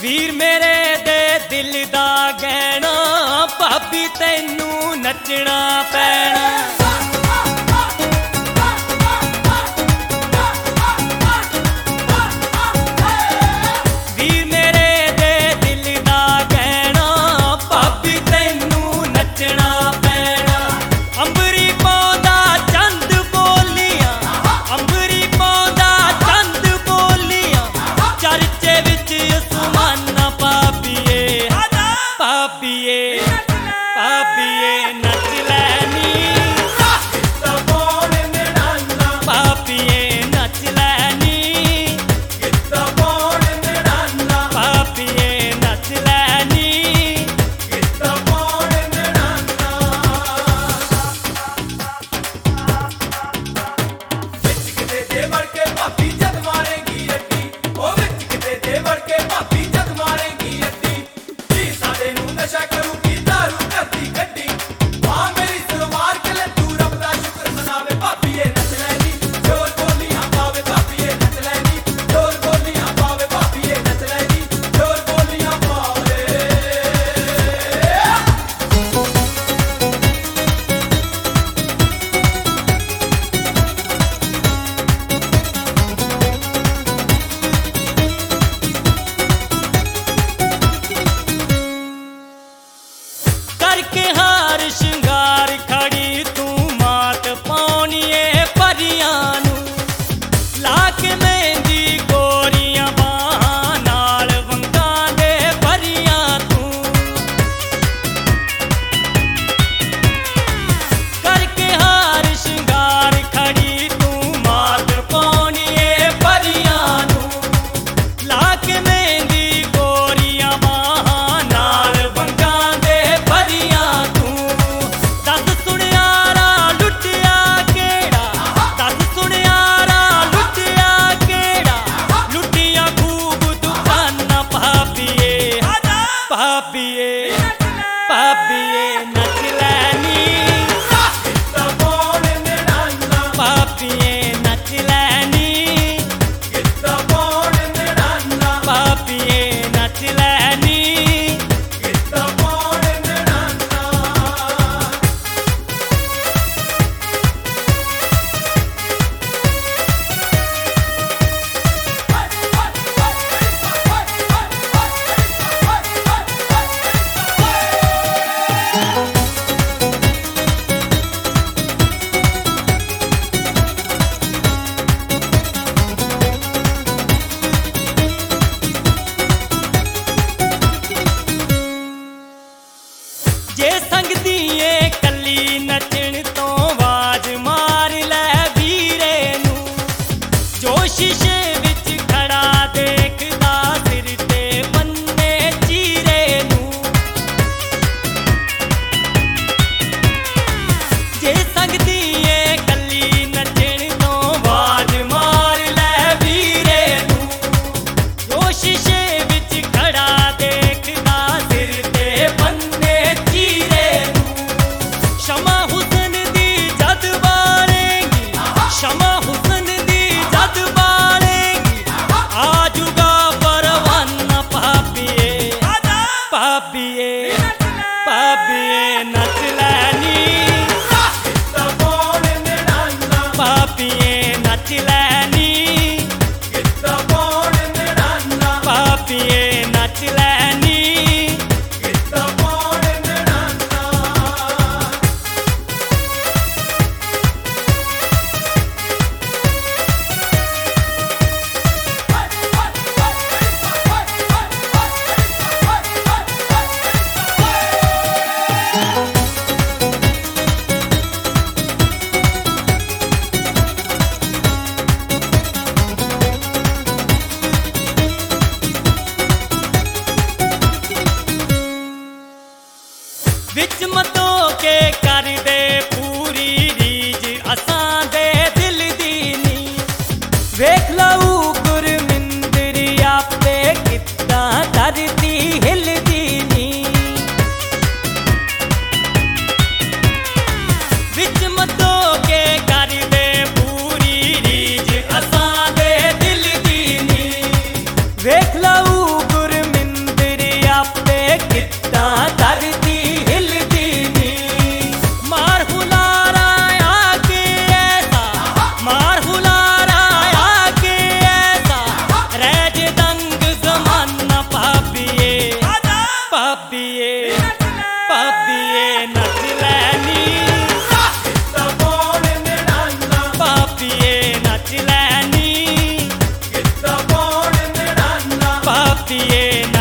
वीर मेरे दे दिल दा गहना भाभी तैनू नचना पैना। वीर मेरे दे दिल दा गहना भाभी तैनू नचना पैना। अंबरी पौंदा चंद बोलियां, अंबरी पौंदा चंद बोलियां, चर्चे विच उस्माना भाभीए भाभीए भाभीए नच लैनी। भाभीए नच लैनी, भाभीए नच लैनी। करके हार श्रृंगार खड़ी तू मात पाउणीए परियां नू। ला के मेहंदी गोरियां बाहां नाल वंगां दे परियां तू। करके हार श्रृंगार खड़ी तू मात पाउणीए परियां नू। ला के मेहंदी गोरियां बाहां नाल वंगां दे परियां तू। दस सुनियारा लुटिया केड़ा, दस सुनियारा लुटिया केड़ा, लुटिया खूब दुकाना भाभीए भाभीए भाभीए नच लैनी। भाभीए नच लैनी, भाभीए नच लैनी। जे संग दिए कली नचण तो आवाज मार लै वीरे नू। जो शीशे विच खड़ा देखदा सिर ते बन्ने चीरे नू। जे संग दिए कली नचण तो आवाज मार लै वीरे नू। जो शीशे विच खड़ा देखदा सिर ते बन्ने चीरे नू। शमा हुसन दी जद बालेगी, शमा हुसन दी जद बालेगी, आजूगा परवाना भाभीए भाभीए भाभीए नच लैनी। भाभीए नच लैनी, भाभीए नच लैनी। विच मतो के कर दे पूरी रीज असां दे दिल दी नी। वेख लऊ गुरमिंदरी आपे कित्तां धरती हिलदी नी। विच मतो के कर दे पूरी रीज असां दे दिल दी नी। वेख लऊ गुरमिंदरी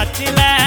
खिच ले